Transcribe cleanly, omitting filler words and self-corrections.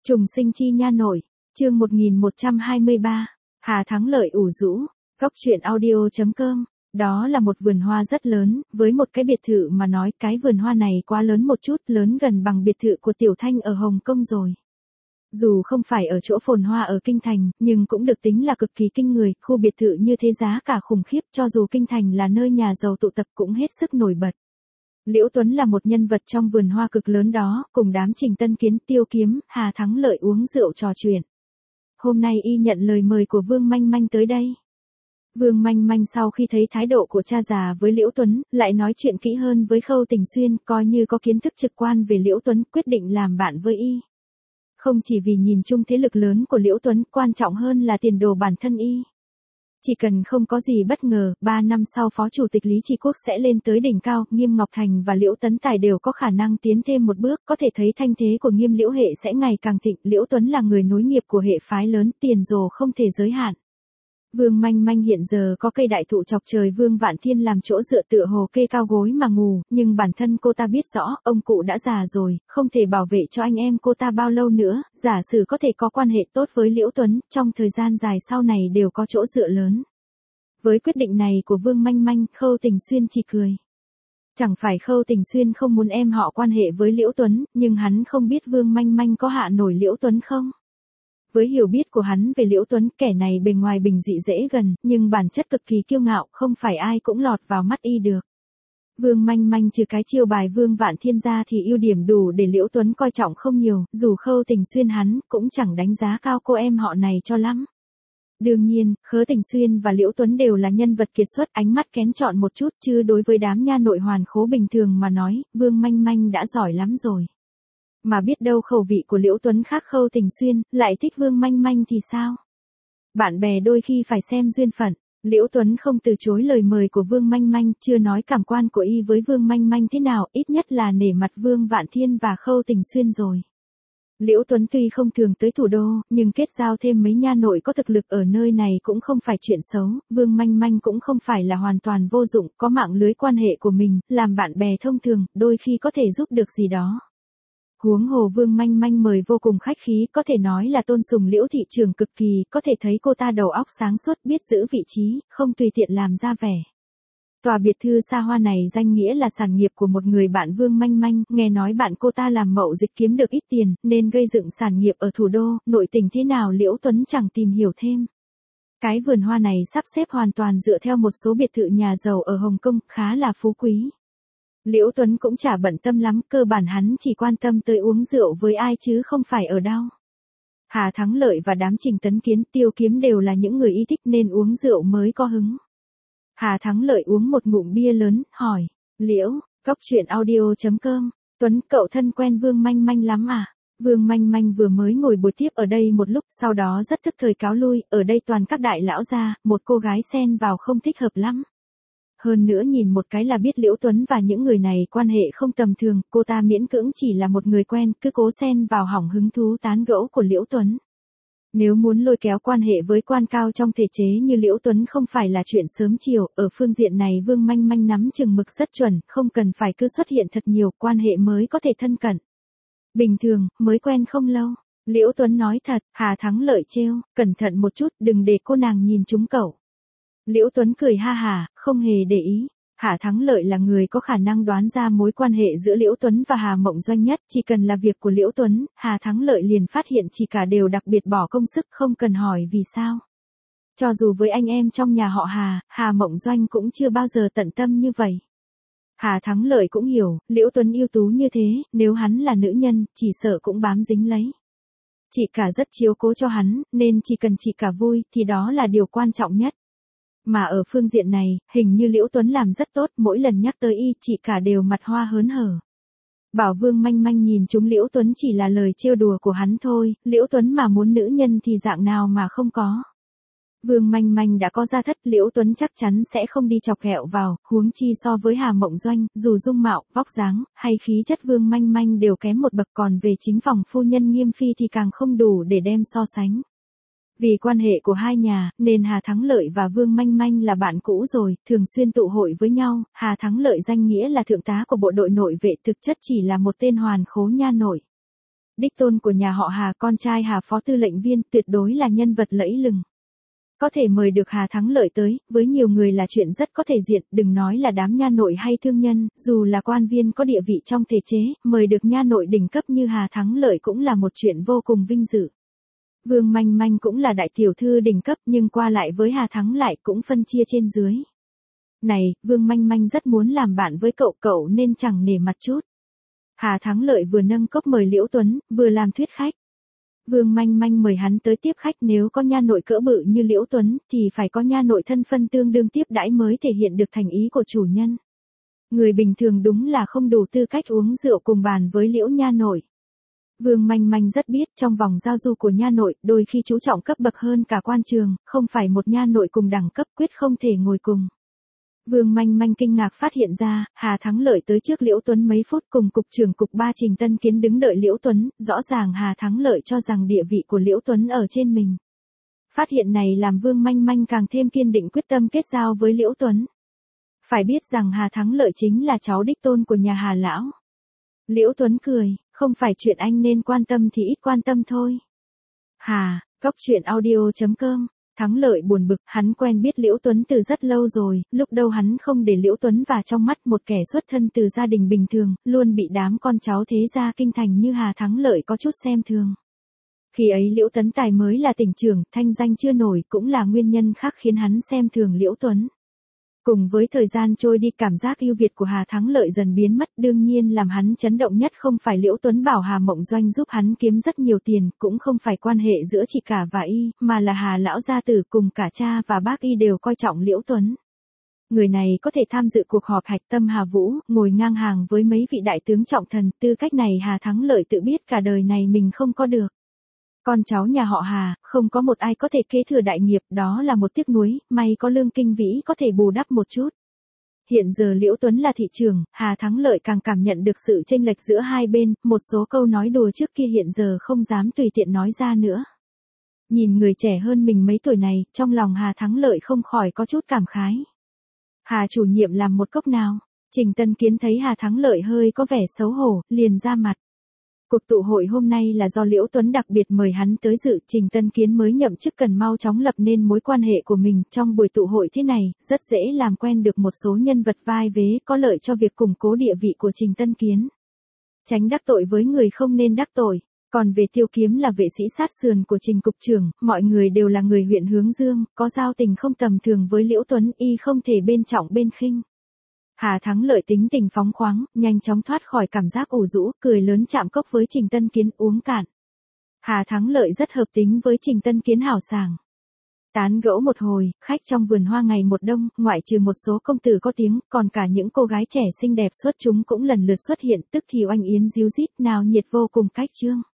Trùng sinh chi nha nội, chương 1123, Hà Thắng Lợi ủ rũ, góc truyện audio.com. Đó là một vườn hoa rất lớn, với một cái biệt thự mà nói cái vườn hoa này quá lớn một chút, lớn gần bằng biệt thự của Tiểu Thanh ở Hồng Kông rồi. Dù không phải ở chỗ phồn hoa ở Kinh Thành, nhưng cũng được tính là cực kỳ kinh người, khu biệt thự như thế giá cả khủng khiếp, cho dù Kinh Thành là nơi nhà giàu tụ tập cũng hết sức nổi bật. Liễu Tuấn là một nhân vật trong vườn hoa cực lớn đó, cùng đám Trình Tân Kiến, Tiêu Kiếm, Hà Thắng Lợi uống rượu trò chuyện. Hôm nay y nhận lời mời của Vương Manh Manh tới đây. Vương Manh Manh sau khi thấy thái độ của cha già với Liễu Tuấn, lại nói chuyện kỹ hơn với Khâu Tình Xuyên, coi như có kiến thức trực quan về Liễu Tuấn, quyết định làm bạn với y. Không chỉ vì nhìn chung thế lực lớn của Liễu Tuấn, quan trọng hơn là tiền đồ bản thân y. Chỉ cần không có gì bất ngờ, 3 năm sau Phó Chủ tịch Lý Tri Quốc sẽ lên tới đỉnh cao, Nghiêm Ngọc Thành và Liễu Tấn Tài đều có khả năng tiến thêm một bước, có thể thấy thanh thế của Nghiêm Liễu hệ sẽ ngày càng thịnh. Liễu Tuấn là người nối nghiệp của hệ phái lớn, tiền rồ không thể giới hạn. Vương Manh Manh hiện giờ có cây đại thụ chọc trời Vương Vạn Thiên làm chỗ dựa, tựa hồ kê cao gối mà ngủ, nhưng bản thân cô ta biết rõ, ông cụ đã già rồi, không thể bảo vệ cho anh em cô ta bao lâu nữa, giả sử có thể có quan hệ tốt với Liễu Tuấn, trong thời gian dài sau này đều có chỗ dựa lớn. Với quyết định này của Vương Manh Manh, Khâu Tình Xuyên chỉ cười. Chẳng phải Khâu Tình Xuyên không muốn em họ quan hệ với Liễu Tuấn, nhưng hắn không biết Vương Manh Manh có hạ nổi Liễu Tuấn không? Với hiểu biết của hắn về Liễu Tuấn, kẻ này bề ngoài bình dị dễ gần, nhưng bản chất cực kỳ kiêu ngạo, không phải ai cũng lọt vào mắt y được. Vương Manh Manh trừ cái chiêu bài Vương Vạn Thiên ra thì ưu điểm đủ để Liễu Tuấn coi trọng không nhiều, dù Khâu Tình Xuyên hắn cũng chẳng đánh giá cao cô em họ này cho lắm. Đương nhiên, Khâu Tình Xuyên và Liễu Tuấn đều là nhân vật kiệt xuất, ánh mắt kén chọn một chút, chứ đối với đám nha nội hoàn khố bình thường mà nói, Vương Manh Manh đã giỏi lắm rồi. Mà biết đâu khẩu vị của Liễu Tuấn khác Khâu Tình Xuyên, lại thích Vương Manh Manh thì sao? Bạn bè đôi khi phải xem duyên phận. Liễu Tuấn không từ chối lời mời của Vương Manh Manh, chưa nói cảm quan của y với Vương Manh Manh thế nào, ít nhất là nể mặt Vương Vạn Thiên và Khâu Tình Xuyên rồi. Liễu Tuấn tuy không thường tới thủ đô, nhưng kết giao thêm mấy nha nội có thực lực ở nơi này cũng không phải chuyện xấu, Vương Manh Manh cũng không phải là hoàn toàn vô dụng, có mạng lưới quan hệ của mình, làm bạn bè thông thường, đôi khi có thể giúp được gì đó. Huống hồ Vương Manh Manh mời vô cùng khách khí, có thể nói là tôn sùng Liễu thị trưởng cực kỳ, có thể thấy cô ta đầu óc sáng suốt, biết giữ vị trí, không tùy tiện làm ra vẻ. Tòa biệt thự xa hoa này danh nghĩa là sản nghiệp của một người bạn Vương Manh Manh, nghe nói bạn cô ta làm mậu dịch kiếm được ít tiền, nên gây dựng sản nghiệp ở thủ đô, nội tình thế nào Liễu Tuấn chẳng tìm hiểu thêm. Cái vườn hoa này sắp xếp hoàn toàn dựa theo một số biệt thự nhà giàu ở Hồng Kông, khá là phú quý. Liễu Tuấn cũng chả bận tâm lắm, cơ bản hắn chỉ quan tâm tới uống rượu với ai chứ không phải ở đâu. Hà Thắng Lợi và đám Trình Tấn Kiến, Tiêu Kiếm đều là những người y thích nên uống rượu mới có hứng. Hà Thắng Lợi uống một ngụm bia lớn, hỏi, Liễu, góc truyện audio.com, Tuấn cậu thân quen Vương Manh Manh lắm à? Vương Manh Manh vừa mới ngồi buổi tiếp ở đây một lúc, sau đó rất thức thời cáo lui, ở đây toàn các đại lão gia, một cô gái xen vào không thích hợp lắm. Hơn nữa nhìn một cái là biết Liễu Tuấn và những người này quan hệ không tầm thường, cô ta miễn cưỡng chỉ là một người quen, cứ cố xen vào hỏng hứng thú tán gẫu của Liễu Tuấn. Nếu muốn lôi kéo quan hệ với quan cao trong thể chế như Liễu Tuấn không phải là chuyện sớm chiều, ở phương diện này Vương Manh Manh nắm chừng mực rất chuẩn, không cần phải cứ xuất hiện thật nhiều, quan hệ mới có thể thân cận. Bình thường, mới quen không lâu. Liễu Tuấn nói thật, Hà Thắng Lợi trêu, cẩn thận một chút, đừng để cô nàng nhìn trúng cậu. Liễu Tuấn cười ha hà, không hề để ý. Hà Thắng Lợi là người có khả năng đoán ra mối quan hệ giữa Liễu Tuấn và Hà Mộng Doanh nhất, chỉ cần là việc của Liễu Tuấn, Hà Thắng Lợi liền phát hiện chỉ cả đều đặc biệt bỏ công sức, không cần hỏi vì sao. Cho dù với anh em trong nhà họ Hà, Hà Mộng Doanh cũng chưa bao giờ tận tâm như vậy. Hà Thắng Lợi cũng hiểu, Liễu Tuấn ưu tú như thế, nếu hắn là nữ nhân, chỉ sợ cũng bám dính lấy. Chị cả rất chiếu cố cho hắn, nên chỉ cần chị cả vui, thì đó là điều quan trọng nhất. Mà ở phương diện này, hình như Liễu Tuấn làm rất tốt, mỗi lần nhắc tới y, chị cả đều mặt hoa hớn hở. Bảo Vương Manh Manh nhìn chúng Liễu Tuấn chỉ là lời trêu đùa của hắn thôi, Liễu Tuấn mà muốn nữ nhân thì dạng nào mà không có. Vương Manh Manh đã có gia thất, Liễu Tuấn chắc chắn sẽ không đi chọc ghẹo vào, huống chi so với Hà Mộng Doanh, dù dung mạo, vóc dáng, hay khí chất Vương Manh Manh đều kém một bậc, còn về chính phòng phu nhân Nghiêm Phi thì càng không đủ để đem so sánh. Vì quan hệ của hai nhà, nên Hà Thắng Lợi và Vương Manh Manh là bạn cũ rồi, thường xuyên tụ hội với nhau. Hà Thắng Lợi danh nghĩa là thượng tá của bộ đội nội vệ, thực chất chỉ là một tên hoàn khố nha nội. Đích tôn của nhà họ Hà, con trai Hà phó tư lệnh viên, tuyệt đối là nhân vật lẫy lừng. Có thể mời được Hà Thắng Lợi tới, với nhiều người là chuyện rất có thể diện, đừng nói là đám nha nội hay thương nhân, dù là quan viên có địa vị trong thể chế, mời được nha nội đỉnh cấp như Hà Thắng Lợi cũng là một chuyện vô cùng vinh dự. Vương Manh Manh cũng là đại tiểu thư đỉnh cấp nhưng qua lại với Hà Thắng lại cũng phân chia trên dưới. Này, Vương Manh Manh rất muốn làm bạn với cậu nên chẳng nể mặt chút. Hà Thắng Lợi vừa nâng cốc mời Liễu Tuấn, vừa làm thuyết khách. Vương Manh Manh mời hắn tới tiếp khách, nếu có nha nội cỡ bự như Liễu Tuấn thì phải có nha nội thân phân tương đương tiếp đãi mới thể hiện được thành ý của chủ nhân. Người bình thường đúng là không đủ tư cách uống rượu cùng bàn với Liễu nha nội. Vương Manh Manh rất biết trong vòng giao du của nha nội đôi khi chú trọng cấp bậc hơn cả quan trường, không phải một nha nội cùng đẳng cấp quyết không thể ngồi cùng. Vương Manh Manh kinh ngạc phát hiện ra, Hà Thắng Lợi tới trước Liễu Tuấn mấy phút cùng cục trưởng cục 3 Trình Tân Kiến đứng đợi Liễu Tuấn, rõ ràng Hà Thắng Lợi cho rằng địa vị của Liễu Tuấn ở trên mình. Phát hiện này làm Vương Manh Manh càng thêm kiên định quyết tâm kết giao với Liễu Tuấn. Phải biết rằng Hà Thắng Lợi chính là cháu đích tôn của nhà Hà lão. Liễu Tuấn cười, không phải chuyện anh nên quan tâm thì ít quan tâm thôi. Hà, coctruyện.audio.com. Thắng Lợi buồn bực, hắn quen biết Liễu Tuấn từ rất lâu rồi, lúc đâu hắn không để Liễu Tuấn vào trong mắt, một kẻ xuất thân từ gia đình bình thường, luôn bị đám con cháu thế gia kinh thành như Hà Thắng Lợi có chút xem thường. Khi ấy Liễu Tấn Tài mới là tỉnh trưởng, thanh danh chưa nổi, cũng là nguyên nhân khác khiến hắn xem thường Liễu Tuấn. Cùng với thời gian trôi đi, cảm giác ưu việt của Hà Thắng Lợi dần biến mất, đương nhiên làm hắn chấn động nhất không phải Liễu Tuấn bảo Hà Mộng Doanh giúp hắn kiếm rất nhiều tiền, cũng không phải quan hệ giữa chị cả và y, mà là Hà lão gia tử cùng cả cha và bác y đều coi trọng Liễu Tuấn. Người này có thể tham dự cuộc họp hạch tâm Hà Vũ, ngồi ngang hàng với mấy vị đại tướng trọng thần, tư cách này Hà Thắng Lợi tự biết cả đời này mình không có được. Con cháu nhà họ Hà, không có một ai có thể kế thừa đại nghiệp, đó là một tiếc nuối, may có Lương Kinh Vĩ có thể bù đắp một chút. Hiện giờ Liễu Tuấn là thị trưởng, Hà Thắng Lợi càng cảm nhận được sự chênh lệch giữa hai bên, một số câu nói đùa trước kia hiện giờ không dám tùy tiện nói ra nữa. Nhìn người trẻ hơn mình mấy tuổi này, trong lòng Hà Thắng Lợi không khỏi có chút cảm khái. Hà chủ nhiệm làm một cốc nào? Trình Tân Kiến thấy Hà Thắng Lợi hơi có vẻ xấu hổ, liền ra mặt. Cuộc tụ hội hôm nay là do Liễu Tuấn đặc biệt mời hắn tới dự, Trình Tân Kiến mới nhậm chức cần mau chóng lập nên mối quan hệ của mình, trong buổi tụ hội thế này, rất dễ làm quen được một số nhân vật vai vế có lợi cho việc củng cố địa vị của Trình Tân Kiến. Tránh đắc tội với người không nên đắc tội. Còn về Tiêu Kiếm là vệ sĩ sát sườn của Trình cục trưởng, mọi người đều là người huyện Hướng Dương, có giao tình không tầm thường với Liễu Tuấn, y không thể bên trọng bên khinh. Hà Thắng Lợi tính tình phóng khoáng, nhanh chóng thoát khỏi cảm giác ủ rũ, cười lớn chạm cốc với Trình Tân Kiến uống cạn. Hà Thắng Lợi rất hợp tính với Trình Tân Kiến hào sảng. Tán gẫu một hồi, khách trong vườn hoa ngày một đông, ngoại trừ một số công tử có tiếng, còn cả những cô gái trẻ xinh đẹp xuất chúng cũng lần lượt xuất hiện, tức thì oanh yến ríu rít, nào nhiệt vô cùng cách chương.